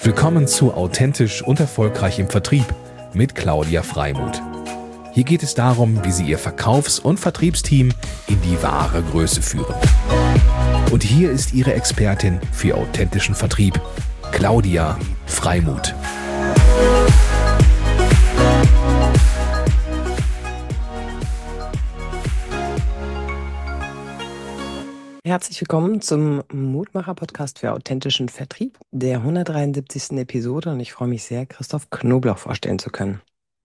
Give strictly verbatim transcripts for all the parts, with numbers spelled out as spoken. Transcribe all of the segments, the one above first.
Willkommen zu Authentisch und Erfolgreich im Vertrieb mit Claudia Freimuth. Hier geht es darum, wie Sie Ihr Verkaufs- und Vertriebsteam in die wahre Größe führen. Und hier ist Ihre Expertin für authentischen Vertrieb, Claudia Freimuth. Herzlich willkommen zum Mutmacher-Podcast für authentischen Vertrieb, der hundertdreiundsiebzigsten Episode, und ich freue mich sehr, Christoph Knoblauch vorstellen zu können.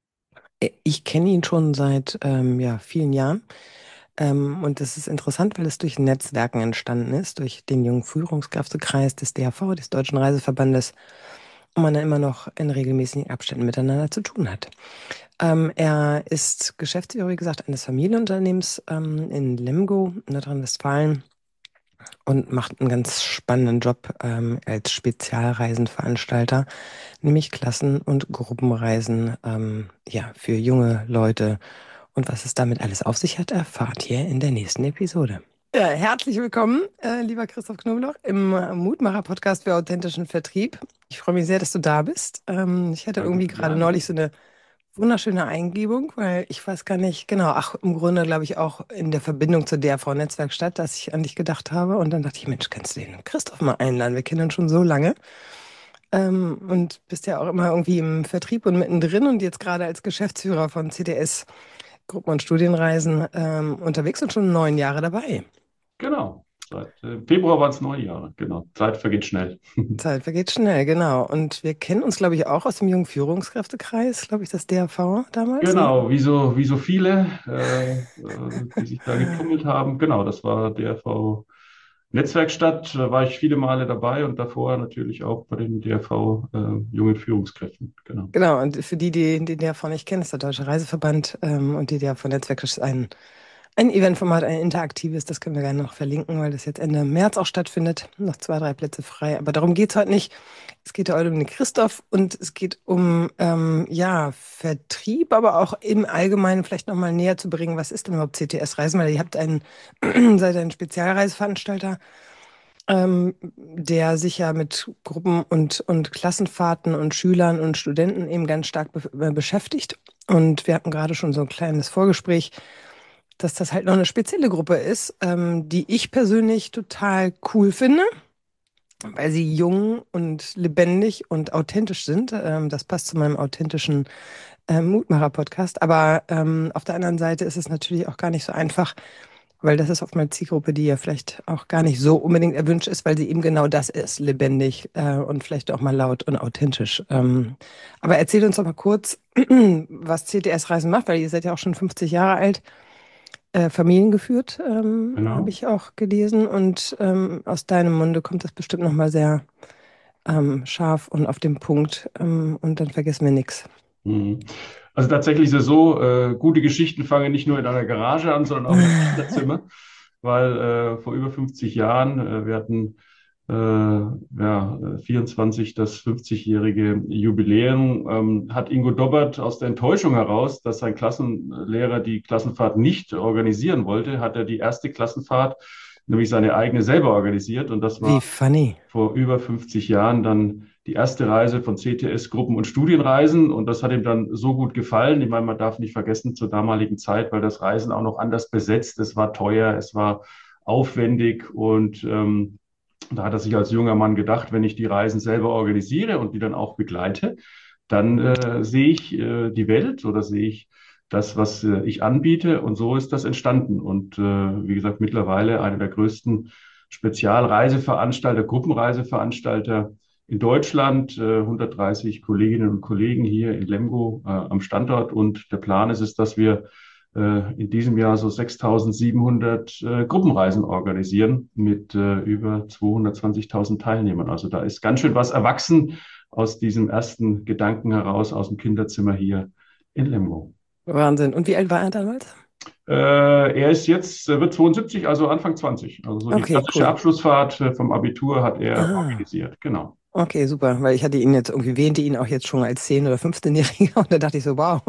Ich kenne ihn schon seit ähm, ja, vielen Jahren ähm, und das ist interessant, weil es durch Netzwerken entstanden ist, durch den jungen Führungskräftekreis des D R V, des Deutschen Reiseverbandes, und man da immer noch in regelmäßigen Abständen miteinander zu tun hat. Ähm, er ist Geschäftsführer, wie gesagt, eines Familienunternehmens ähm, in Lemgo, Nordrhein-Westfalen, und macht einen ganz spannenden Job ähm, als Spezialreisenveranstalter, nämlich Klassen- und Gruppenreisen ähm, ja, für junge Leute. Und was es damit alles auf sich hat, erfahrt ihr in der nächsten Episode. Ja, herzlich willkommen, äh, lieber Christoph Knoblauch, im äh, Mutmacher-Podcast für authentischen Vertrieb. Ich freue mich sehr, dass du da bist. Ähm, ich hatte Danke irgendwie für die gerade Einladung. neulich so eine wunderschöne Eingebung, weil ich weiß gar nicht, genau, ach, im Grunde glaube ich auch in der Verbindung zur D R V-Netzwerkstatt, dass ich an dich gedacht habe. Und dann dachte ich, Mensch, kannst du den Christoph mal einladen? Wir kennen ihn schon so lange. Ähm, und bist ja auch immer irgendwie im Vertrieb und mittendrin und jetzt gerade als Geschäftsführer von C T S Gruppen- und Studienreisen ähm, unterwegs und schon neun Jahre dabei. Genau. Seit äh, Februar waren es neun Jahre. Genau. Zeit vergeht schnell. Zeit vergeht schnell, genau. Und wir kennen uns, glaube ich, auch aus dem jungen Führungskräftekreis, glaube ich, das D R V damals, ne? Genau, wie so, wie so viele, äh, äh, die sich da getummelt haben. Genau, das war D R V Netzwerkstatt. Da war ich viele Male dabei und davor natürlich auch bei den D R V äh, jungen Führungskräften. Genau. Genau, und für die, die den D R V nicht kennen, ist der Deutsche Reiseverband ähm, und die D R V-Netzwerk ist ein, ein Eventformat, ein interaktives, das können wir gerne noch verlinken, weil das jetzt Ende März auch stattfindet. Noch zwei, drei Plätze frei, aber darum geht es heute nicht. Es geht heute um den Christoph und es geht um ähm, ja, Vertrieb, aber auch im Allgemeinen vielleicht nochmal näher zu bringen, was ist denn überhaupt C T S-Reisen, weil ihr habt einen, seid ein Spezialreiseveranstalter, ähm, der sich ja mit Gruppen und, und Klassenfahrten und Schülern und Studenten eben ganz stark be äh, beschäftigt. Und wir hatten gerade schon so ein kleines Vorgespräch, dass das halt noch eine spezielle Gruppe ist, ähm, die ich persönlich total cool finde, weil sie jung und lebendig und authentisch sind. Ähm, das passt zu meinem authentischen äh, Mutmacher-Podcast. Aber ähm, auf der anderen Seite ist es natürlich auch gar nicht so einfach, weil das ist oftmals Zielgruppe, die ja vielleicht auch gar nicht so unbedingt erwünscht ist, weil sie eben genau das ist, lebendig äh, und vielleicht auch mal laut und authentisch. Ähm, aber erzähl uns doch mal kurz, was C T S-Reisen macht, weil ihr seid ja auch schon fünfzig Jahre alt, äh, familiengeführt, ähm, habe Genau. ich auch gelesen. Und ähm, aus deinem Munde kommt das bestimmt nochmal sehr ähm, scharf und auf den Punkt. Ähm, und dann vergessen wir nichts. Mhm. Also tatsächlich ist es so, äh, gute Geschichten fangen nicht nur in einer Garage an, sondern auch in einem Kinderzimmer, weil äh, vor über fünfzig Jahren, äh, wir hatten äh, ja, vierundzwanzig das fünfzigjährige Jubiläum, ähm, hat Ingo Dobbert aus der Enttäuschung heraus, dass sein Klassenlehrer die Klassenfahrt nicht organisieren wollte, hat er die erste Klassenfahrt, nämlich seine eigene, selber organisiert. Und das Wie war funny. vor über fünfzig Jahren dann die erste Reise von C T S Gruppen- und Studienreisen. Und das hat ihm dann so gut gefallen. Ich meine, man darf nicht vergessen, zur damaligen Zeit, weil das Reisen auch noch anders besetzt. Es war teuer, es war aufwendig. Und ähm, da hat er sich als junger Mann gedacht, wenn ich die Reisen selber organisiere und die dann auch begleite, dann äh, sehe ich äh, die Welt oder sehe ich das, was äh, ich anbiete. Und so ist das entstanden. Und äh, wie gesagt, mittlerweile einer der größten Spezialreiseveranstalter, Gruppenreiseveranstalter in Deutschland, äh, hundertdreißig Kolleginnen und Kollegen hier in Lemgo äh, am Standort. Und der Plan ist es, dass wir äh, in diesem Jahr so sechstausendsiebenhundert äh, Gruppenreisen organisieren mit äh, über zweihundertzwanzigtausend Teilnehmern. Also da ist ganz schön was erwachsen aus diesem ersten Gedanken heraus, aus dem Kinderzimmer hier in Lemgo. Wahnsinn. Und wie alt war er damals? Äh, er ist jetzt, er wird zweiundsiebzig, also Anfang zwanzig. Also so die Okay, klassische cool. Abschlussfahrt äh, vom Abitur hat er Ah, organisiert. Genau. okay, super. Weil ich hatte ihn jetzt irgendwie, wähnte ihn auch jetzt schon als zehn- oder fünfzehn-Jähriger und da dachte ich so, wow.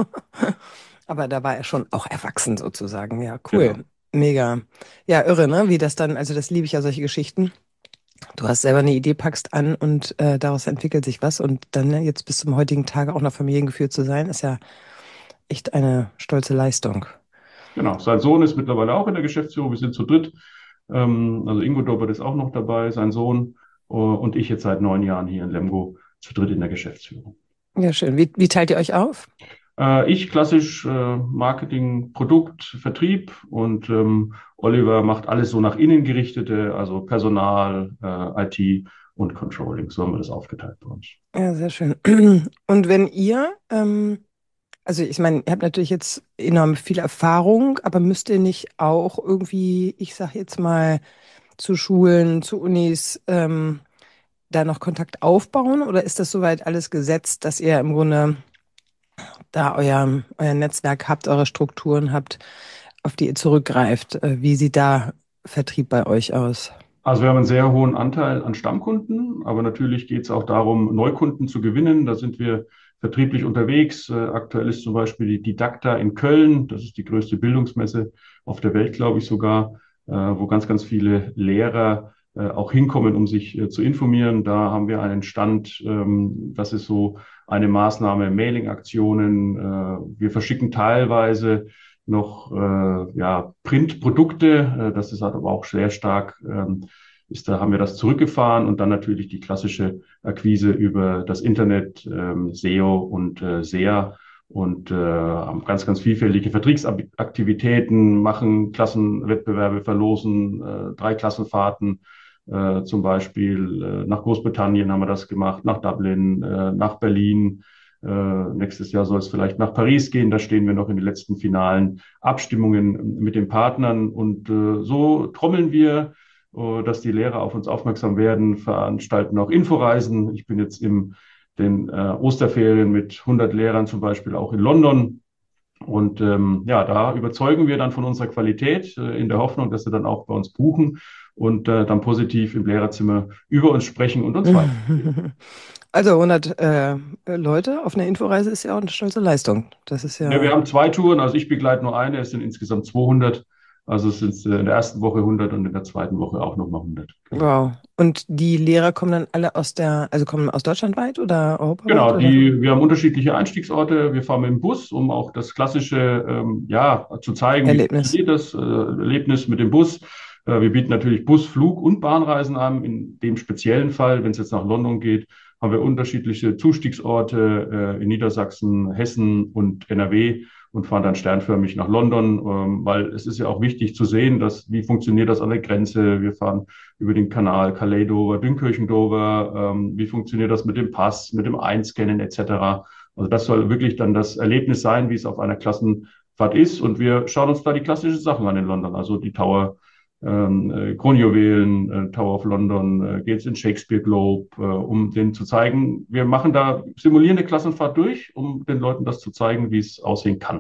Aber da war er schon auch erwachsen sozusagen. Ja, cool. Genau. Mega. Ja, irre, ne? Wie das dann, also das liebe ich ja, solche Geschichten. du hast selber eine Idee, packst an und äh, daraus entwickelt sich was. Und dann ne, jetzt bis zum heutigen Tage auch noch familiengeführt zu sein, ist ja echt eine stolze Leistung. Genau, sein Sohn ist mittlerweile auch in der Geschäftsführung. Wir sind zu dritt. Ähm, also Ingo Doppert ist auch noch dabei, sein Sohn, äh, und ich jetzt seit neun Jahren hier in Lemgo zu dritt in der Geschäftsführung. Ja, schön. Wie, wie teilt ihr euch auf? Äh, ich klassisch äh, Marketing, Produkt, Vertrieb, und ähm, Oliver macht alles so nach innen gerichtete, also Personal, äh, I T und Controlling. So haben wir das aufgeteilt bei uns. Ja, sehr schön. Und wenn ihr, ähm, also ich meine, ihr habt natürlich jetzt enorm viel Erfahrung, aber müsst ihr nicht auch irgendwie, ich sag jetzt mal, zu Schulen, zu Unis, ähm, da noch Kontakt aufbauen? Oder ist das soweit alles gesetzt, dass ihr im Grunde da euer, euer Netzwerk habt, eure Strukturen habt, auf die ihr zurückgreift? Äh, Wie sieht da Vertrieb bei euch aus? Also wir haben einen sehr hohen Anteil an Stammkunden, aber natürlich geht es auch darum, Neukunden zu gewinnen. Da sind wir vertrieblich unterwegs. Äh, aktuell ist zum Beispiel die Didakta in Köln. Das ist die größte Bildungsmesse auf der Welt, glaube ich sogar, äh, wo ganz, ganz viele Lehrer äh, auch hinkommen, um sich äh, zu informieren. Da haben wir einen Stand. Ähm, das ist so eine Maßnahme, Mailing-Aktionen. Äh, wir verschicken teilweise noch äh, ja, Printprodukte. Äh, das ist halt aber auch sehr stark, ähm, ist, da haben wir das zurückgefahren, und dann natürlich die klassische Akquise über das Internet, ähm, S E O und äh, S E A, und äh, haben ganz, ganz vielfältige Vertriebsaktivitäten, machen Klassenwettbewerbe, verlosen äh, drei Klassenfahrten. Äh, zum Beispiel äh, nach Großbritannien haben wir das gemacht, nach Dublin, äh, nach Berlin. Äh, nächstes Jahr soll es vielleicht nach Paris gehen. Da stehen wir noch in den letzten finalen Abstimmungen mit den Partnern. Und äh, so trommeln wir, äh, dass die Lehrer auf uns aufmerksam werden, veranstalten auch Inforeisen. Ich bin jetzt in den äh, Osterferien mit hundert Lehrern zum Beispiel auch in London. Und ähm, ja, da überzeugen wir dann von unserer Qualität, äh, in der Hoffnung, dass sie dann auch bei uns buchen und äh, dann positiv im Lehrerzimmer über uns sprechen und uns weiterempfehlen. Also hundert äh, Leute auf einer Inforeise ist ja auch eine stolze Leistung. Das ist Ja, wir ja haben zwei Touren, also ich begleite nur eine, es sind insgesamt zweihundert. Also es sind äh, in der ersten Woche hundert und in der zweiten Woche auch nochmal hundert. Genau. wow. Und die Lehrer kommen dann alle aus der, also kommen aus Deutschland weit oder europaweit Genau, oder? die, wir haben unterschiedliche Einstiegsorte. Wir fahren mit dem Bus, um auch das klassische, ähm, ja, zu zeigen, wie Erlebnis. funktioniert das äh, Erlebnis mit dem Bus. Äh, wir bieten natürlich Bus-, Flug- und Bahnreisen an. In dem speziellen Fall, wenn es jetzt nach London geht, haben wir unterschiedliche Zustiegsorte äh, in Niedersachsen, Hessen und N R W und fahren dann sternförmig nach London, ähm, weil es ist ja auch wichtig zu sehen, dass, wie funktioniert das an der Grenze. Wir fahren über den Kanal Calais-Dover, Dünkirchen-Dover, ähm, wie funktioniert das mit dem Pass, mit dem Einscannen et cetera. Also das soll wirklich dann das Erlebnis sein, wie es auf einer Klassenfahrt ist. Und wir schauen uns da die klassischen Sachen an in London, also die Tower, ähm, äh, Kronjuwelen, äh, Tower of London, äh, geht's in Shakespeare Globe, äh, um denen zu zeigen, wir machen da simulierende Klassenfahrt durch, um den Leuten das zu zeigen, wie es aussehen kann.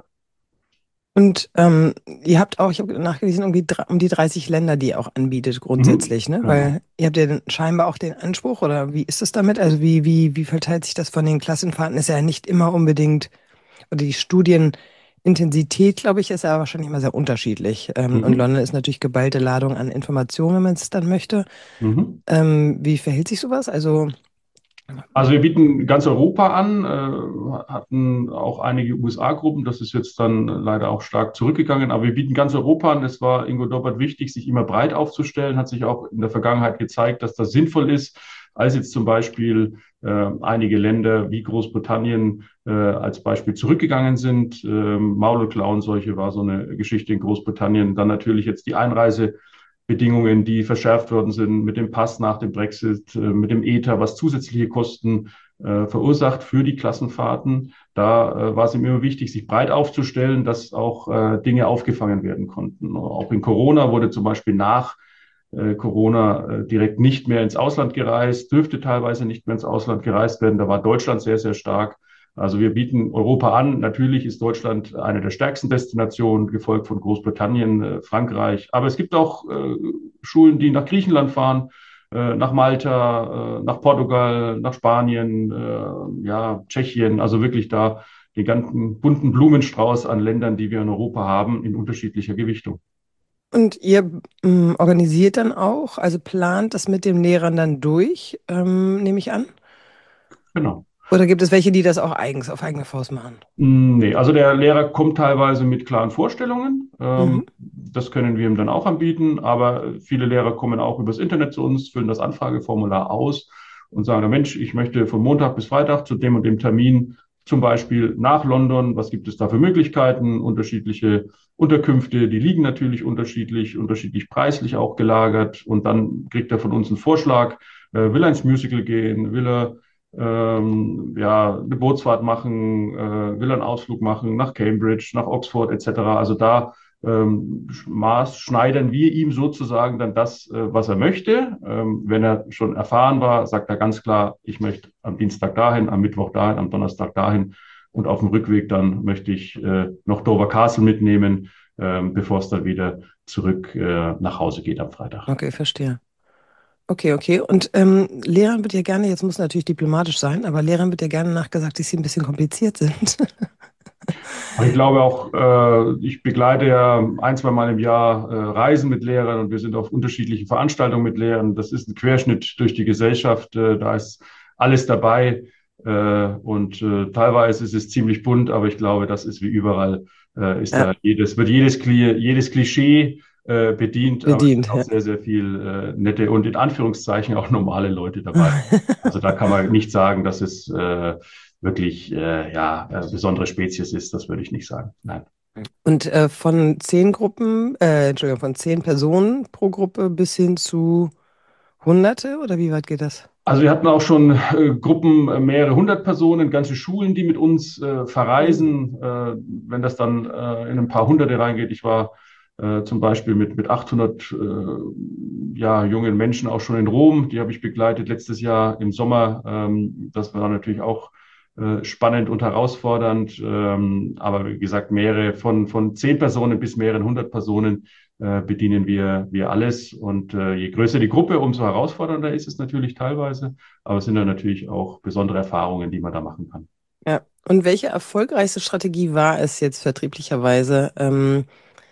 Und ähm, ihr habt auch, ich habe nachgelesen, irgendwie dr- um die dreißig Länder, die ihr auch anbietet Mhm. grundsätzlich, ne? Genau. Weil ihr habt ja dann scheinbar auch den Anspruch, oder wie ist es damit? Also wie, wie, wie verteilt sich das von den Klassenfahrten? Ist ja nicht immer unbedingt, oder die Studienintensität, glaube ich, ist ja wahrscheinlich immer sehr unterschiedlich. Ähm, und Mhm. London ist natürlich geballte Ladung an Informationen, wenn man es dann möchte. Mhm. Ähm, wie verhält sich sowas? Also, Also wir bieten ganz Europa an, äh, hatten auch einige U S A-Gruppen, das ist jetzt dann leider auch stark zurückgegangen, aber wir bieten ganz Europa an. Es war Ingo Doppert wichtig, sich immer breit aufzustellen, hat sich auch in der Vergangenheit gezeigt, dass das sinnvoll ist, als jetzt zum Beispiel äh, einige Länder wie Großbritannien äh, als Beispiel zurückgegangen sind. Ähm, Maul- und Klauenseuche war so eine Geschichte in Großbritannien. Dann natürlich jetzt die Einreise. Bedingungen, die verschärft worden sind mit dem Pass nach dem Brexit, äh, mit dem E T A, was zusätzliche Kosten äh, verursacht für die Klassenfahrten. Da äh, war es ihm immer wichtig, sich breit aufzustellen, dass auch äh, Dinge aufgefangen werden konnten. Auch in Corona wurde zum Beispiel nach äh, Corona äh, direkt nicht mehr ins Ausland gereist, dürfte teilweise nicht mehr ins Ausland gereist werden. Da war Deutschland sehr, sehr stark. Also wir bieten Europa an. Natürlich ist Deutschland eine der stärksten Destinationen, gefolgt von Großbritannien, äh, Frankreich. Aber es gibt auch äh, Schulen, die nach Griechenland fahren, äh, nach Malta, äh, nach Portugal, nach Spanien, äh, ja, Tschechien. Also wirklich da den ganzen bunten Blumenstrauß an Ländern, die wir in Europa haben, in unterschiedlicher Gewichtung. Und ihr ähm, organisiert dann auch, also plant das mit den Lehrern dann durch, ähm, nehme ich an? Genau. Oder gibt es welche, die das auch eigens auf eigene Faust machen? Mm, Nee, also der Lehrer kommt teilweise mit klaren Vorstellungen. Mhm. Ähm, das können wir ihm dann auch anbieten, aber viele Lehrer kommen auch übers Internet zu uns, füllen das Anfrageformular aus und sagen, Mensch, ich möchte von Montag bis Freitag zu dem und dem Termin zum Beispiel nach London. Was gibt es da für Möglichkeiten? Unterschiedliche Unterkünfte, die liegen natürlich unterschiedlich, unterschiedlich preislich auch gelagert. Und dann kriegt er von uns einen Vorschlag. Äh, will er ins Musical gehen? Will er ähm, ja, eine Bootsfahrt machen, äh, will einen Ausflug machen nach Cambridge, nach Oxford et cetera. Also da ähm, maßschneidern wir ihm sozusagen dann das, äh, was er möchte. Ähm, wenn er schon erfahren war, sagt er ganz klar, ich möchte am Dienstag dahin, am Mittwoch dahin, am Donnerstag dahin und auf dem Rückweg dann möchte ich äh, noch Dover Castle mitnehmen, ähm, bevor es dann wieder zurück äh, nach Hause geht am Freitag. Okay, verstehe. Okay, okay. Und ähm, Lehrern wird ja gerne, jetzt muss natürlich diplomatisch sein, aber Lehrern wird ja gerne nachgesagt, dass sie ein bisschen kompliziert sind. Aber ich glaube auch, äh, ich begleite ja ein, zwei Mal im Jahr äh, Reisen mit Lehrern und wir sind auf unterschiedlichen Veranstaltungen mit Lehrern. Das ist ein Querschnitt durch die Gesellschaft. Äh, da ist alles dabei. Äh, und äh, teilweise ist es ziemlich bunt, aber ich glaube, das ist wie überall, äh, ist Ja, da jedes, wird jedes, Kli jedes Klischee äh, bedient, aber es sind bedient, auch ja. sehr, sehr viel äh, nette und in Anführungszeichen auch normale Leute dabei. Also da kann man nicht sagen, dass es äh, wirklich äh, ja, äh, besondere Spezies ist, das würde ich nicht sagen. Nein. Und äh, von zehn Gruppen, äh, Entschuldigung, von zehn Personen pro Gruppe bis hin zu Hunderte oder wie weit geht das? Also wir hatten auch schon äh, Gruppen, äh, mehrere hundert Personen, ganze Schulen, die mit uns äh, Oh. verreisen. Äh, wenn das dann äh, in ein paar Hunderte reingeht, ich war äh, zum Beispiel mit, mit achthundert äh, ja, jungen Menschen auch schon in Rom. Die habe ich begleitet letztes Jahr im Sommer. Ähm, das war natürlich auch äh, spannend und herausfordernd. Ähm, aber wie gesagt, mehrere von, von zehn Personen bis mehreren hundert Personen äh, bedienen wir, wir alles. Und äh, je größer die Gruppe, umso herausfordernder ist es natürlich teilweise. Aber es sind dann natürlich auch besondere Erfahrungen, die man da machen kann. Ja. Und welche erfolgreichste Strategie war es jetzt vertrieblicherweise, ähm,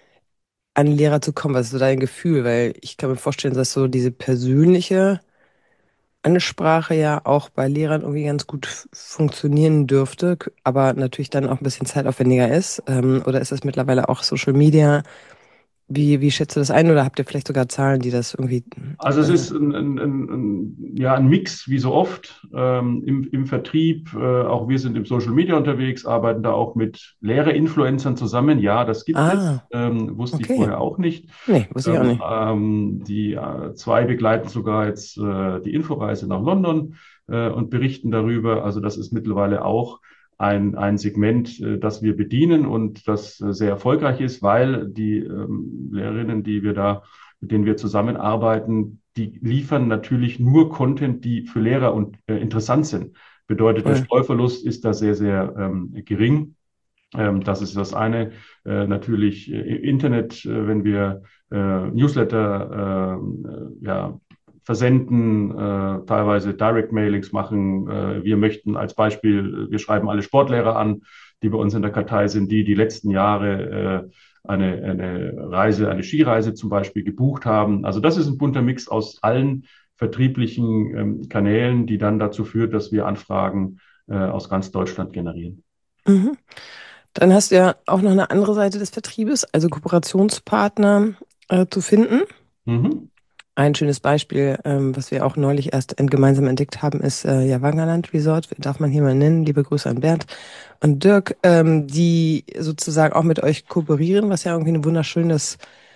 an Lehrer zu kommen? Was ist so dein Gefühl? Weil ich kann mir vorstellen, dass so diese persönliche Ansprache ja auch bei Lehrern irgendwie ganz gut f- funktionieren dürfte, k- aber natürlich dann auch ein bisschen zeitaufwendiger ist. Ähm, oder ist das mittlerweile auch Social Media? Wie, wie schätzt du das ein? Oder habt ihr vielleicht sogar Zahlen, die das irgendwie. Also es Äh, ist ein, ein, ein, ein, ja, ein Mix, wie so oft, ähm, im, im Vertrieb. Äh, auch wir sind im Social Media unterwegs, arbeiten da auch mit Lehrer-Influencern zusammen. Ja, das gibt es. ah, Ähm, wusste ich okay. vorher auch nicht. Nee, wusste ich auch Ähm, nicht. ähm, die äh, zwei begleiten sogar jetzt äh, die Inforeise nach London äh, und berichten darüber. Also das ist mittlerweile auch ein, ein Segment, äh, das wir bedienen und das äh, sehr erfolgreich ist, weil die ähm, Lehrerinnen, die wir da mit denen wir zusammenarbeiten, die liefern natürlich nur Content, die für Lehrer und, äh, interessant sind. Bedeutet, der Voll. Streuverlust ist da sehr, sehr ähm, gering. Ähm, das ist das eine. Äh, natürlich äh, im Internet, äh, wenn wir äh, Newsletter äh, ja, versenden, äh, teilweise Direct Mailings machen. Äh, wir möchten als Beispiel, wir schreiben alle Sportlehrer an, die bei uns in der Kartei sind, die die letzten Jahre äh, eine, eine Reise, eine Skireise zum Beispiel gebucht haben. Also das ist ein bunter Mix aus allen vertrieblichen ähm, Kanälen, die dann dazu führt, dass wir Anfragen äh, aus ganz Deutschland generieren. Mhm. Dann hast du ja auch noch eine andere Seite des Vertriebes, also Kooperationspartner äh, zu finden. Mhm. Ein schönes Beispiel, ähm, was wir auch neulich erst äh, gemeinsam entdeckt haben, ist äh, ja Wangerland Resort, darf man hier mal nennen. Liebe Grüße an Bernd und Dirk, ähm, die sozusagen auch mit euch kooperieren, was ja irgendwie ein wunderschönes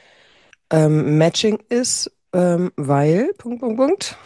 ähm, Matching ist, ähm, weil, Punkt, Punkt, Punkt.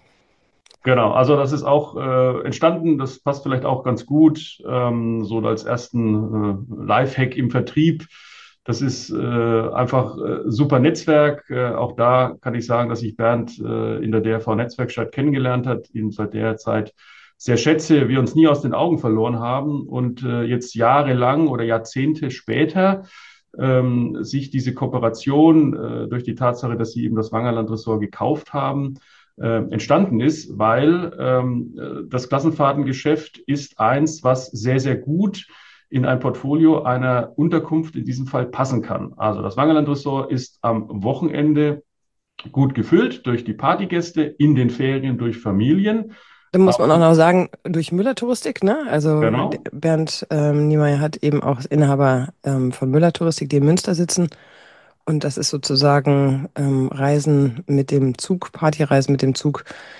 Genau, also das ist auch äh, entstanden, das passt vielleicht auch ganz gut, ähm, so als ersten äh, Lifehack im Vertrieb. Das ist äh, einfach äh, super Netzwerk. Äh, auch da kann ich sagen, dass ich Bernd äh, in der D R V Netzwerkstatt kennengelernt hat, ihn seit der Zeit sehr schätze, wir uns nie aus den Augen verloren haben und äh, jetzt jahrelang oder Jahrzehnte später ähm, sich diese Kooperation äh, durch die Tatsache, dass sie eben das Wangerland Ressort gekauft haben, äh, entstanden ist, weil ähm, das Klassenfahrtengeschäft ist eins, was sehr, sehr gut in ein Portfolio einer Unterkunft in diesem Fall passen kann. Also das Wangerland Resort ist am Wochenende gut gefüllt durch die Partygäste, in den Ferien durch Familien. Da muss man auch noch sagen, durch Müller-Touristik, ne? Also Genau. Bernd ähm, Niemeyer hat eben auch Inhaber ähm, von Müller-Touristik, die in Münster sitzen. Und das ist sozusagen ähm, Reisen mit dem Zug, Partyreisen mit dem Zug,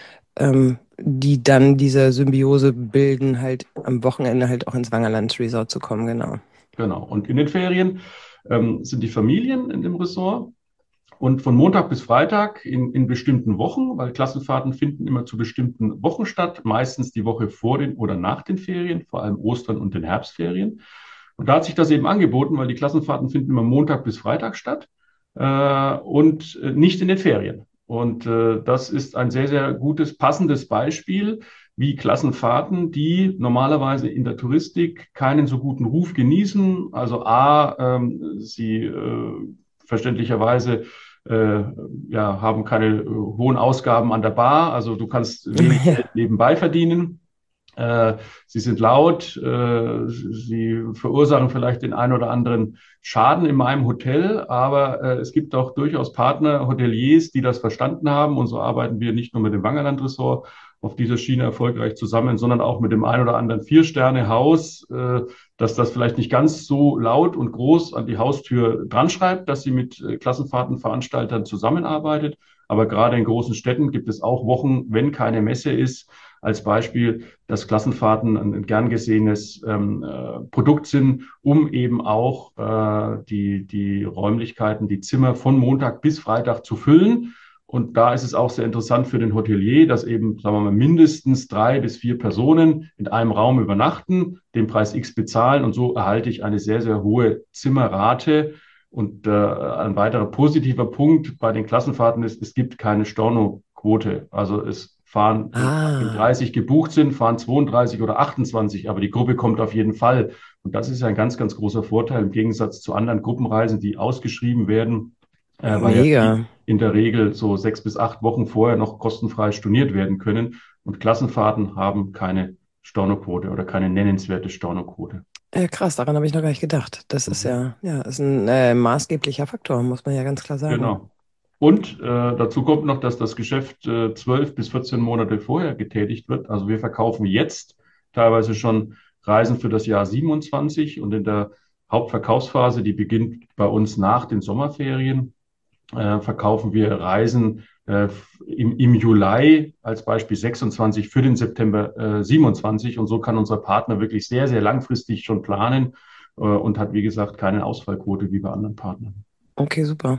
ähm, die dann diese Symbiose bilden, halt am Wochenende halt auch ins Wangerland Resort zu kommen, genau. Genau. Und in den Ferien ähm, sind die Familien in dem Resort. Und von Montag bis Freitag in, in bestimmten Wochen, weil Klassenfahrten finden immer zu bestimmten Wochen statt, meistens die Woche vor den oder nach den Ferien, vor allem Ostern und den Herbstferien. Und da hat sich das eben angeboten, weil die Klassenfahrten finden immer Montag bis Freitag statt äh, und äh, nicht in den Ferien. Und äh, das ist ein sehr, sehr gutes, passendes Beispiel, wie Klassenfahrten, die normalerweise in der Touristik keinen so guten Ruf genießen. Also A, ähm, sie äh, verständlicherweise äh, ja, haben keine äh, hohen Ausgaben an der Bar, also du kannst wenig Ja. Geld nebenbei verdienen. Äh, sie sind laut, äh, sie verursachen vielleicht den einen oder anderen Schaden in meinem Hotel, aber äh, es gibt auch durchaus Partner, Hoteliers, die das verstanden haben, und so arbeiten wir nicht nur mit dem Wangerland Resort auf dieser Schiene erfolgreich zusammen, sondern auch mit dem ein oder anderen Vier-Sterne-Haus, äh, dass das vielleicht nicht ganz so laut und groß an die Haustür dran schreibt, dass sie mit äh, Klassenfahrtenveranstaltern zusammenarbeitet. Aber gerade in großen Städten gibt es auch Wochen, wenn keine Messe ist, als Beispiel, dass Klassenfahrten ein, ein gern gesehenes ähm, äh, Produkt sind, um eben auch äh, die, die Räumlichkeiten, die Zimmer von Montag bis Freitag zu füllen. Und da ist es auch sehr interessant für den Hotelier, dass eben, sagen wir mal, mindestens drei bis vier Personen in einem Raum übernachten, den Preis X bezahlen, und so erhalte ich eine sehr, sehr hohe Zimmerrate. Und äh, ein weiterer positiver Punkt bei den Klassenfahrten ist, es gibt keine Stornoquote. Also es fahren, wenn Ah, dreißig gebucht sind, fahren zweiunddreißig oder achtundzwanzig, aber die Gruppe kommt auf jeden Fall. Und das ist ein ganz, ganz großer Vorteil im Gegensatz zu anderen Gruppenreisen, die ausgeschrieben werden, äh, weil ja die mega. in der Regel so sechs bis acht Wochen vorher noch kostenfrei storniert werden können. Und Klassenfahrten haben keine Stornoquote oder keine nennenswerte Stornoquote. Ja, krass, daran habe ich noch gar nicht gedacht. Das ist Mhm. ja, ja, ist ein äh, maßgeblicher Faktor, muss man ja ganz klar sagen. Genau. Und äh, dazu kommt noch, dass das Geschäft äh, zwölf bis vierzehn Monate vorher getätigt wird. Also wir verkaufen jetzt teilweise schon Reisen für das Jahr siebenundzwanzig, und in der Hauptverkaufsphase, die beginnt bei uns nach den Sommerferien, äh, verkaufen wir Reisen äh, im, im Juli als Beispiel sechsundzwanzig für den September äh, siebenundzwanzig. Und so kann unser Partner wirklich sehr, sehr langfristig schon planen äh, und hat, wie gesagt, keine Ausfallquote wie bei anderen Partnern. Okay, super.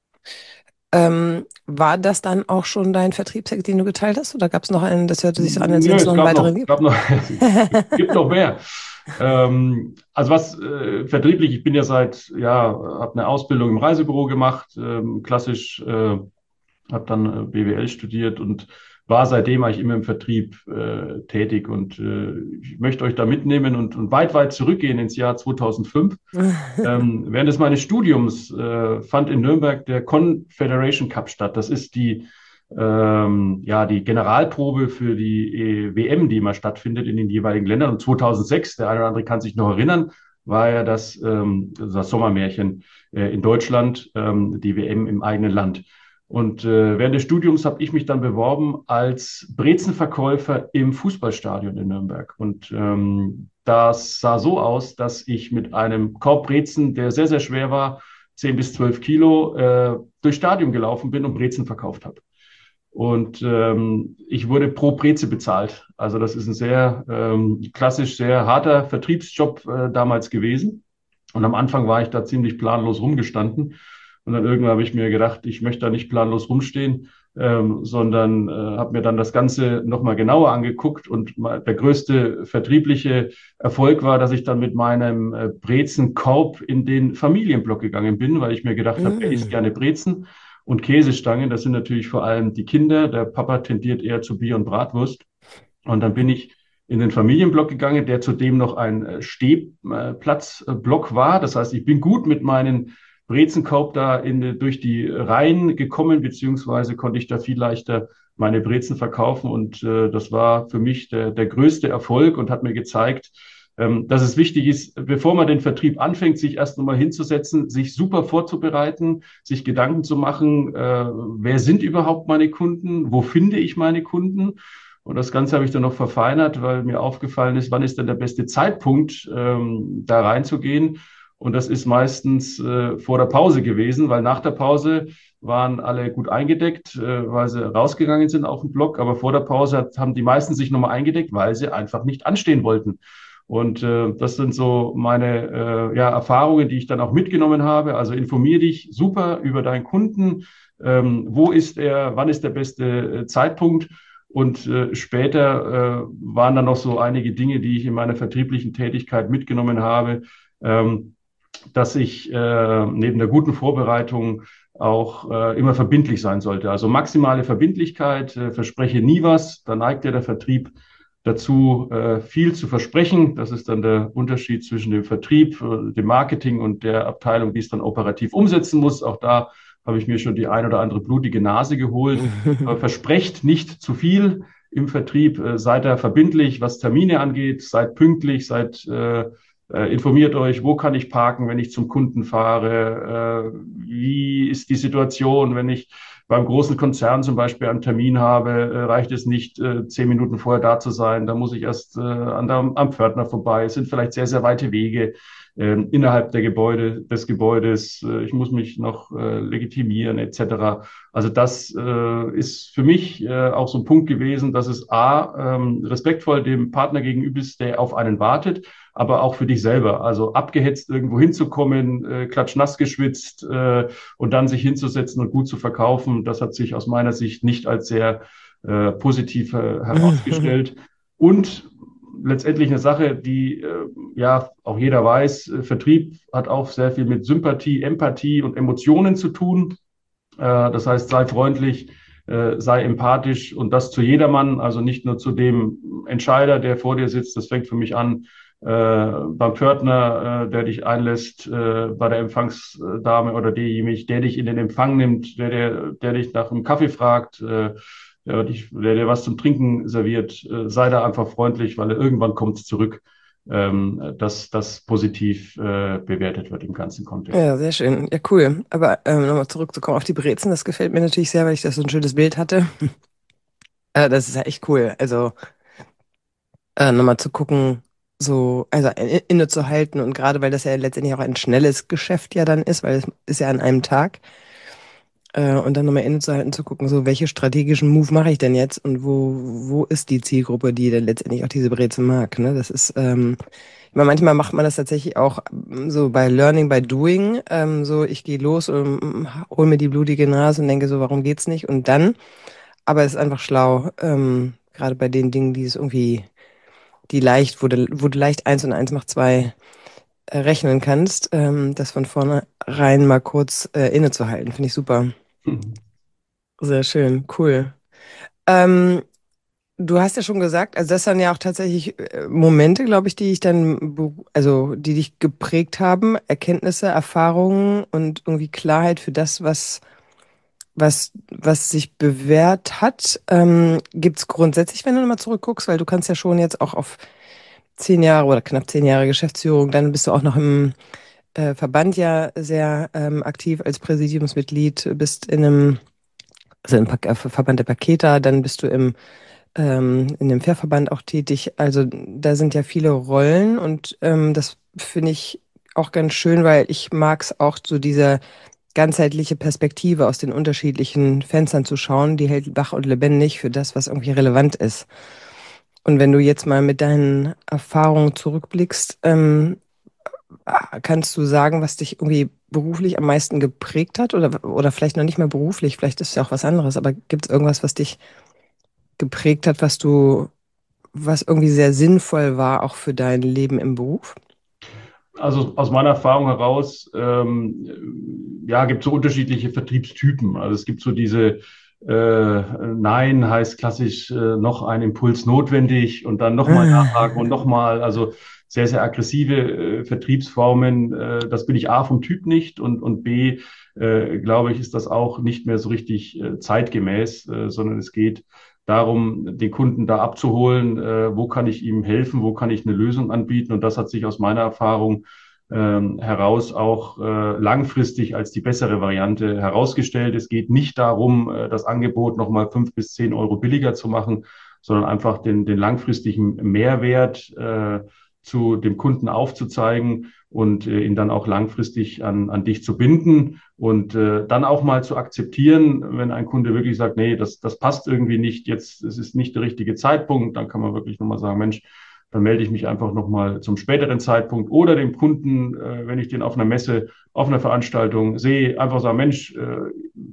Ähm, war das dann auch schon dein Vertriebshack, den du geteilt hast? Oder gab es noch einen, das hörte sich so an, als Nö, wenn es es noch einen gab weiteren noch, gibt? gab noch, es gibt noch mehr. Ähm, also was äh, vertrieblich, ich bin ja seit, ja, habe eine Ausbildung im Reisebüro gemacht, ähm, klassisch, äh, habe dann äh, B W L studiert und war seitdem eigentlich immer im Vertrieb äh, tätig. Und äh, ich möchte euch da mitnehmen und, und weit, weit zurückgehen ins Jahr zweitausendfünf. Ähm, während des meines Studiums äh, fand in Nürnberg der Confederation Cup statt. Das ist die, ähm, ja, die Generalprobe für die äh, W M, die immer stattfindet in den jeweiligen Ländern. Und zweitausendsechs, der eine oder andere kann sich noch erinnern, war ja das, ähm, das Sommermärchen äh, in Deutschland, ähm, die W M im eigenen Land. Und äh, während des Studiums habe ich mich dann beworben als Brezenverkäufer im Fußballstadion in Nürnberg. Und ähm, das sah so aus, dass ich mit einem Korb Brezen, der sehr, sehr schwer war, zehn bis zwölf Kilo, äh, durchs Stadion gelaufen bin und Brezen verkauft habe. Und ähm, ich wurde pro Breze bezahlt. Also das ist ein sehr ähm, klassisch, sehr harter Vertriebsjob äh, damals gewesen. Und am Anfang war ich da ziemlich planlos rumgestanden. Und dann irgendwann habe ich mir gedacht, ich möchte da nicht planlos rumstehen, ähm, sondern äh, habe mir dann das Ganze nochmal genauer angeguckt. Und mal, der größte vertriebliche Erfolg war, dass ich dann mit meinem äh, Brezenkorb in den Familienblock gegangen bin, weil ich mir gedacht habe, wer isst Mm. gerne Brezen? Und Käsestangen, das sind natürlich vor allem die Kinder. Der Papa tendiert eher zu Bier und Bratwurst. Und dann bin ich in den Familienblock gegangen, der zudem noch ein äh, Stehplatzblock war. Das heißt, ich bin gut mit meinem Brezenkorb da in, durch die Reihen gekommen, beziehungsweise konnte ich da viel leichter meine Brezen verkaufen. Und äh, das war für mich der, der größte Erfolg und hat mir gezeigt, ähm, dass es wichtig ist, bevor man den Vertrieb anfängt, sich erst nochmal hinzusetzen, sich super vorzubereiten, sich Gedanken zu machen, äh, wer sind überhaupt meine Kunden, wo finde ich meine Kunden? Und das Ganze habe ich dann noch verfeinert, weil mir aufgefallen ist, wann ist denn der beste Zeitpunkt, ähm, da reinzugehen? Und das ist meistens äh, vor der Pause gewesen, weil nach der Pause waren alle gut eingedeckt, äh, weil sie rausgegangen sind auf den Block. Aber vor der Pause hat, haben die meisten sich nochmal eingedeckt, weil sie einfach nicht anstehen wollten. Und äh, das sind so meine äh, ja, Erfahrungen, die ich dann auch mitgenommen habe. Also informier dich super über deinen Kunden. Ähm, wo ist er? Wann ist der beste äh, Zeitpunkt? Und äh, später äh, waren dann noch so einige Dinge, die ich in meiner vertrieblichen Tätigkeit mitgenommen habe, ähm, dass ich äh, neben der guten Vorbereitung auch äh, immer verbindlich sein sollte. Also maximale Verbindlichkeit, äh, verspreche nie was, da neigt ja der Vertrieb dazu, äh, viel zu versprechen. Das ist dann der Unterschied zwischen dem Vertrieb, äh, dem Marketing und der Abteilung, die es dann operativ umsetzen muss. Auch da habe ich mir schon die ein oder andere blutige Nase geholt. Aber versprecht nicht zu viel im Vertrieb. Äh, seid da verbindlich, was Termine angeht. Seid pünktlich, seid äh, äh, informiert euch, wo kann ich parken, wenn ich zum Kunden fahre? Äh, wie ist die Situation, wenn ich beim großen Konzern zum Beispiel einen Termin habe, äh, reicht es nicht, äh, zehn Minuten vorher da zu sein. Da muss ich erst äh, an der, am Pförtner vorbei. Es sind vielleicht sehr, sehr weite Wege äh, innerhalb der Gebäude, des Gebäudes. Äh, ich muss mich noch äh, legitimieren et cetera. Also das äh, ist für mich äh, auch so ein Punkt gewesen, dass es A, ähm, respektvoll dem Partner gegenüber ist, der auf einen wartet, aber auch für dich selber. Also abgehetzt irgendwo hinzukommen, äh, klatschnass geschwitzt äh, und dann sich hinzusetzen und gut zu verkaufen, das hat sich aus meiner Sicht nicht als sehr äh, positiv äh, herausgestellt. Und letztendlich eine Sache, die äh, ja auch jeder weiß, äh, Vertrieb hat auch sehr viel mit Sympathie, Empathie und Emotionen zu tun. Äh, das heißt, sei freundlich, äh, sei empathisch und das zu jedermann, also nicht nur zu dem Entscheider, der vor dir sitzt. Das fängt für mich an äh, beim Pförtner, äh, der dich einlässt, äh, bei der Empfangsdame oder derjenige, der dich in den Empfang nimmt, der, der, der dich nach einem Kaffee fragt, äh, der, dich, der dir was zum Trinken serviert. Äh, sei da einfach freundlich, weil er irgendwann kommt zurück, ähm, dass das positiv äh, bewertet wird im ganzen Kontext. Ja, sehr schön. Ja, cool. Aber ähm, nochmal zurückzukommen auf die Brezen, das gefällt mir natürlich sehr, weil ich das so ein schönes Bild hatte. äh, das ist ja echt cool. Also äh, nochmal zu gucken, so, also in- innezuhalten und gerade weil das ja letztendlich auch ein schnelles Geschäft ja dann ist, weil es ist ja an einem Tag. Äh, und dann nochmal innezuhalten, zu gucken, so welche strategischen Move mache ich denn jetzt und wo, wo ist die Zielgruppe, die dann letztendlich auch diese Brezel mag, ne? Das ist, ähm, ich meine, manchmal macht man das tatsächlich auch ähm, so bei Learning by Doing, ähm, so ich gehe los und mm, hol mir die blutige Nase und denke so, warum geht's nicht? Und dann, aber es ist einfach schlau, ähm, gerade bei den Dingen, die es irgendwie, die leicht, wo du, wo du leicht eins und eins macht zwei äh, rechnen kannst, ähm, das von vornherein mal kurz äh, innezuhalten, finde ich super. Sehr schön, cool. Ähm, du hast ja schon gesagt, also das sind ja auch tatsächlich äh, Momente, glaube ich, die ich dann, be- also die dich geprägt haben, Erkenntnisse, Erfahrungen und irgendwie Klarheit für das, was, was, was sich bewährt hat. Ähm, gibt es grundsätzlich, wenn du nochmal zurückguckst, weil du kannst ja schon jetzt auch auf zehn Jahre oder knapp zehn Jahre Geschäftsführung, dann bist du auch noch im äh, Verband ja sehr ähm, aktiv als Präsidiumsmitglied, bist in einem also im Pak- äh, Verband der Paketer, dann bist du im, ähm, in dem Fährverband auch tätig. Also da sind ja viele Rollen und ähm, das finde ich auch ganz schön, weil ich mag es auch so diese ganzheitliche Perspektive aus den unterschiedlichen Fenstern zu schauen, die hält wach und lebendig für das, was irgendwie relevant ist. Und wenn du jetzt mal mit deinen Erfahrungen zurückblickst, ähm, kannst du sagen, was dich irgendwie beruflich am meisten geprägt hat? Oder, oder vielleicht noch nicht mal beruflich, vielleicht ist es ja auch was anderes, aber gibt es irgendwas, was dich geprägt hat, was du, was irgendwie sehr sinnvoll war, auch für dein Leben im Beruf? Also aus meiner Erfahrung heraus, ähm, ja, gibt es so unterschiedliche Vertriebstypen. Also es gibt so diese äh, Nein heißt klassisch äh, noch ein Impuls notwendig und dann nochmal nachhaken und nochmal. Also sehr, sehr aggressive äh, Vertriebsformen. Äh, das bin ich A vom Typ nicht und, und B, äh, glaube ich, ist das auch nicht mehr so richtig äh, zeitgemäß, äh, sondern es geht darum, den Kunden da abzuholen, äh, wo kann ich ihm helfen, wo kann ich eine Lösung anbieten. Und das hat sich aus meiner Erfahrung ähm, heraus auch äh, langfristig als die bessere Variante herausgestellt. Es geht nicht darum, äh, das Angebot nochmal fünf bis zehn Euro billiger zu machen, sondern einfach den, den langfristigen Mehrwert äh, zu dem Kunden aufzuzeigen und äh, ihn dann auch langfristig an, an dich zu binden und äh, dann auch mal zu akzeptieren, wenn ein Kunde wirklich sagt, nee, das, das passt irgendwie nicht, jetzt es ist nicht der richtige Zeitpunkt, dann kann man wirklich nochmal sagen, Mensch, dann melde ich mich einfach nochmal zum späteren Zeitpunkt oder dem Kunden, äh, wenn ich den auf einer Messe, auf einer Veranstaltung sehe, einfach sagen, Mensch, äh,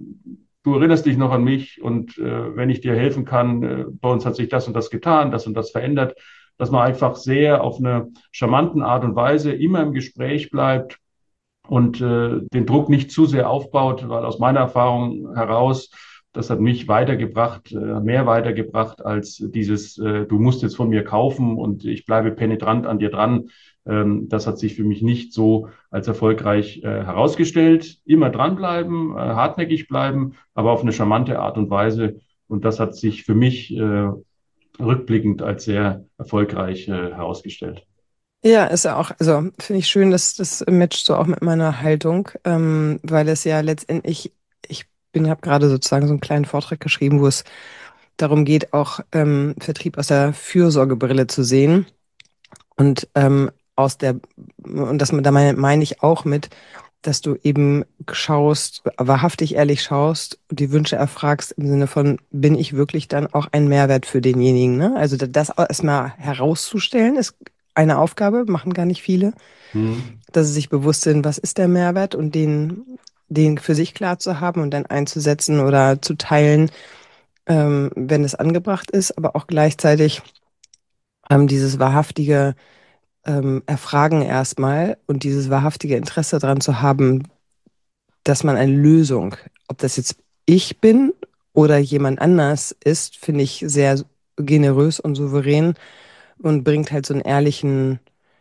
du erinnerst dich noch an mich und äh, wenn ich dir helfen kann, äh, bei uns hat sich das und das getan, das und das verändert, dass man einfach sehr auf eine charmanten Art und Weise immer im Gespräch bleibt und äh, den Druck nicht zu sehr aufbaut, weil aus meiner Erfahrung heraus, das hat mich weitergebracht, äh, mehr weitergebracht als dieses, äh, du musst jetzt von mir kaufen und ich bleibe penetrant an dir dran. Ähm, das hat sich für mich nicht so als erfolgreich äh, herausgestellt. Immer dranbleiben, äh, hartnäckig bleiben, aber auf eine charmante Art und Weise. Und das hat sich für mich äh, rückblickend als sehr erfolgreich äh, herausgestellt. Ja, ist ja auch, also finde ich schön, dass das matcht so auch mit meiner Haltung, ähm, weil es ja letztendlich, ich bin, habe gerade sozusagen so einen kleinen Vortrag geschrieben, wo es darum geht, auch ähm, Vertrieb aus der Fürsorgebrille zu sehen und ähm, aus der, und das da meine, meine ich auch mit, dass du eben schaust, wahrhaftig ehrlich schaust und die Wünsche erfragst im Sinne von, bin ich wirklich dann auch ein Mehrwert für denjenigen, ne? Also das erstmal herauszustellen, ist eine Aufgabe, machen gar nicht viele, Hm. dass sie sich bewusst sind, was ist der Mehrwert und den, den für sich klar zu haben und dann einzusetzen oder zu teilen, ähm, wenn es angebracht ist, aber auch gleichzeitig ähm, dieses wahrhaftige ähm, Erfragen erstmal und dieses wahrhaftige Interesse daran zu haben, dass man eine Lösung, ob das jetzt ich bin oder jemand anders ist, finde ich sehr generös und souverän und bringt halt so einen ehrlichen,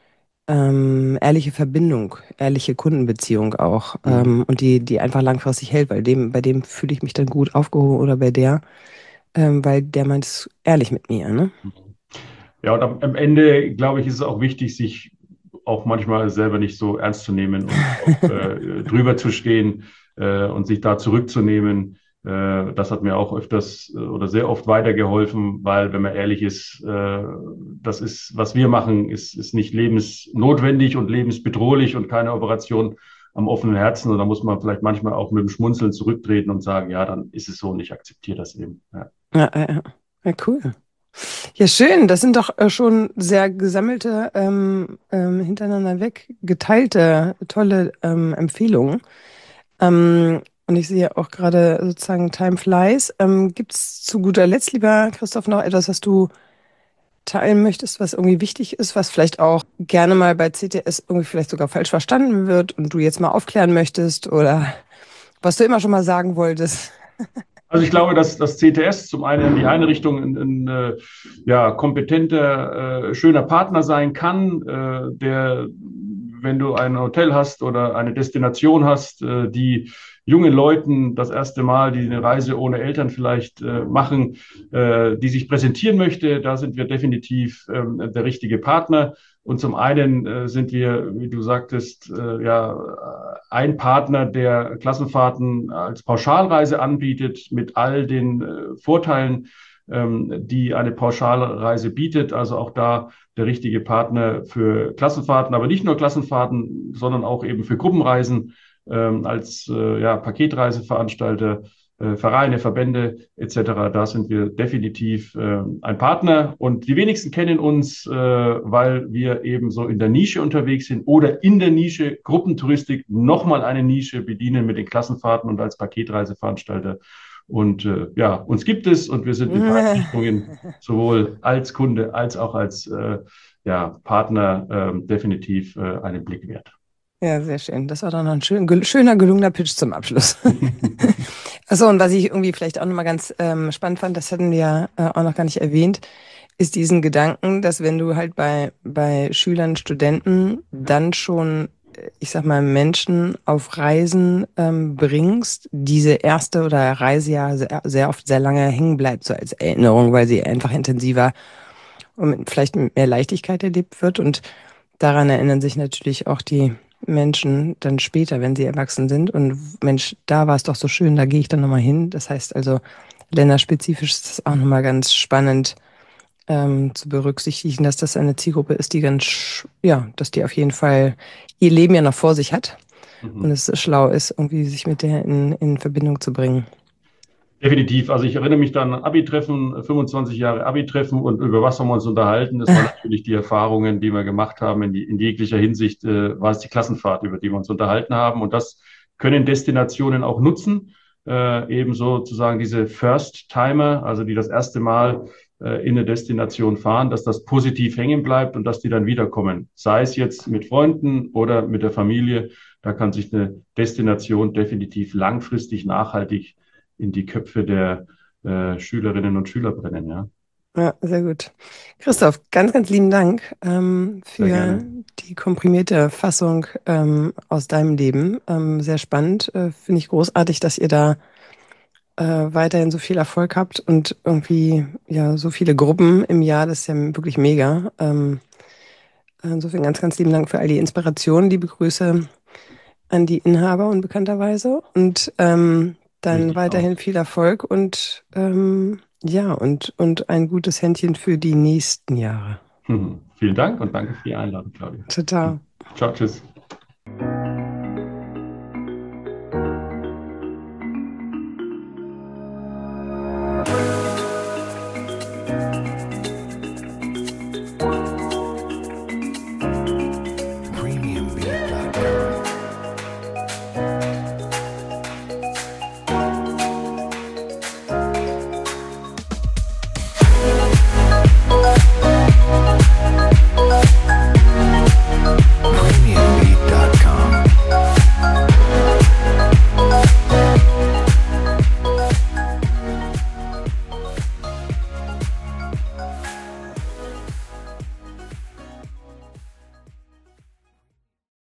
ähm, ehrliche Verbindung, ehrliche Kundenbeziehung auch Hm. ähm, und die, die einfach langfristig hält, weil dem, bei dem fühle ich mich dann gut aufgehoben oder bei der, ähm, weil der meint es ehrlich mit mir, ne? Ja, und am, am Ende, glaube ich, ist es auch wichtig, sich auch manchmal selber nicht so ernst zu nehmen und auch äh, drüber zu stehen äh, und sich da zurückzunehmen. Äh, das hat mir auch öfters äh, oder sehr oft weitergeholfen, weil, wenn man ehrlich ist, äh, das ist, was wir machen, ist, ist nicht lebensnotwendig und lebensbedrohlich und keine Operation am offenen Herzen. Und da muss man vielleicht manchmal auch mit dem Schmunzeln zurücktreten und sagen, ja, dann ist es so und ich akzeptiere das eben. Ja. Ja, ja, ja. Ja, cool. Ja, schön. Das sind doch äh, schon sehr gesammelte, ähm, ähm, hintereinander weg geteilte, tolle ähm, Empfehlungen. Ähm, und ich sehe auch gerade sozusagen Time flies. Ähm, gibt es zu guter Letzt, lieber Christoph, noch etwas, was du teilen möchtest, was irgendwie wichtig ist, was vielleicht auch gerne mal bei C T S irgendwie vielleicht sogar falsch verstanden wird und du jetzt mal aufklären möchtest oder was du immer schon mal sagen wolltest? Also ich glaube, dass das C T S zum einen in die eine Richtung ein, ein, äh, ja, kompetenter, äh, schöner Partner sein kann, äh, der, wenn du ein Hotel hast oder eine Destination hast, äh, die jungen Leuten das erste Mal, die eine Reise ohne Eltern vielleicht äh, machen, äh, die sich präsentieren möchte, da sind wir definitiv ähm, der richtige Partner. Und zum einen äh, sind wir, wie du sagtest, äh, ja, ein Partner, der Klassenfahrten als Pauschalreise anbietet, mit all den äh, Vorteilen, ähm, die eine Pauschalreise bietet. Also auch da der richtige Partner für Klassenfahrten, aber nicht nur Klassenfahrten, sondern auch eben für Gruppenreisen ähm, als äh, ja, Paketreiseveranstalter, äh, Vereine, Verbände et cetera. Da sind wir definitiv äh, ein Partner und die wenigsten kennen uns, äh, weil wir eben so in der Nische unterwegs sind oder in der Nische Gruppentouristik nochmal eine Nische bedienen mit den Klassenfahrten und als Paketreiseveranstalter. Und äh, ja, uns gibt es und wir sind in beiden Richtungen sowohl als Kunde als auch als äh, ja, Partner äh, definitiv äh, einen Blick wert. Ja, sehr schön. Das war dann noch ein schön, gel schöner, gelungener Pitch zum Abschluss. Achso, und was ich irgendwie vielleicht auch nochmal ganz ähm, spannend fand, das hatten wir äh, auch noch gar nicht erwähnt, ist diesen Gedanken, dass wenn du halt bei, bei Schülern, Studenten dann schon ich sag mal, Menschen auf Reisen ähm, bringst, diese erste oder Reise ja sehr, sehr oft sehr lange hängen bleibt, so als Erinnerung, weil sie einfach intensiver und mit, vielleicht mit mehr Leichtigkeit erlebt wird. Und daran erinnern sich natürlich auch die Menschen dann später, wenn sie erwachsen sind. Und Mensch, da war es doch so schön, da gehe ich dann nochmal hin. Das heißt also, länderspezifisch ist es auch nochmal ganz spannend, ähm, zu berücksichtigen, dass das eine Zielgruppe ist, die ganz, ja, dass die auf jeden Fall ihr Leben ja noch vor sich hat Mhm. und es schlau ist, irgendwie sich mit der in, in Verbindung zu bringen. Definitiv. Also ich erinnere mich dann an Abi-Treffen, fünfundzwanzig Jahre Abi-Treffen und über was haben wir uns unterhalten? Das waren natürlich die Erfahrungen, die wir gemacht haben. In, die, in jeglicher Hinsicht äh, war es die Klassenfahrt, über die wir uns unterhalten haben. Und das können Destinationen auch nutzen. Äh, ebenso sozusagen diese First-Timer, also die das erste Mal äh, in eine Destination fahren, dass das positiv hängen bleibt und dass die dann wiederkommen. Sei es jetzt mit Freunden oder mit der Familie. Da kann sich eine Destination definitiv langfristig nachhaltig in die Köpfe der äh, Schülerinnen und Schüler brennen, ja. Ja, sehr gut. Christoph, ganz, ganz lieben Dank ähm, Sehr für gerne. die komprimierte Fassung ähm, aus deinem Leben. Ähm, sehr spannend. Äh, finde ich großartig, dass ihr da äh, weiterhin so viel Erfolg habt und irgendwie ja so viele Gruppen im Jahr. Das ist ja wirklich mega. Ähm, insofern ganz, ganz lieben Dank für all die Inspirationen. Liebe Grüße an die Inhaber unbekannterweise und ähm, dann Richtig weiterhin aus. viel Erfolg und ähm, ja, und, und ein gutes Händchen für die nächsten Jahre. Mhm. Vielen Dank und danke für die Einladung, Claudia. Total. Ciao, tschüss.